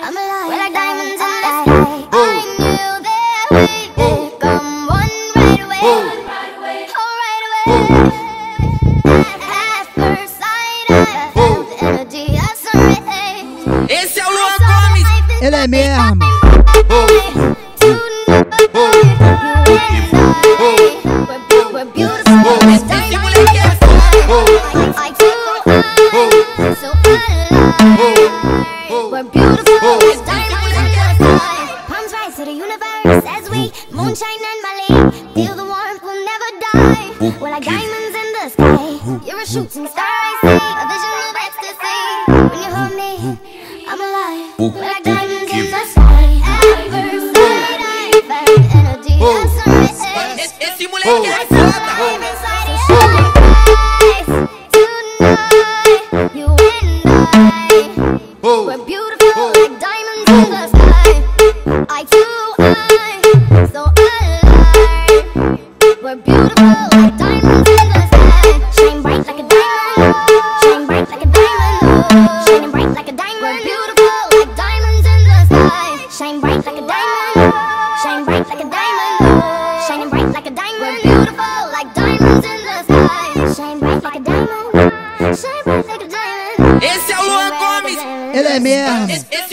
I'm alive. We're like diamonds in the sky. I knew that we would come one right away. Oh, right away. At first sight, I felt the energy of sun rays. Esse é o Luan Gomes. Ele é mesmo. We're beautiful. Esse moleque é So alive. We're beautiful as diamonds in the sky. Palms rise to the universe as we moonshine and Mali. Feel the warmth, we'll never die. We're like diamonds in the sky. You're a shooting star, I see. A vision of ecstasy. When you hold me, I'm alive. We're like diamonds in the sky. At first sight, I felt the energy of sun rays. Esse moleque é foda. We're beautiful like diamonds in the sky. Eye to eye, so alive. We're beautiful like diamonds in the sky. Shine bright like a diamond. Shine bright like a diamond. Shining bright like a diamond. We're beautiful like diamonds in the sky. Shine bright like a diamond. Shine bright like a diamond. Shining bright like a diamond. We're beautiful like diamonds in the sky. Shine bright like a diamond. Shine bright like a diamond. Esse é o Luan Gomes. Ele é mesmo. Esse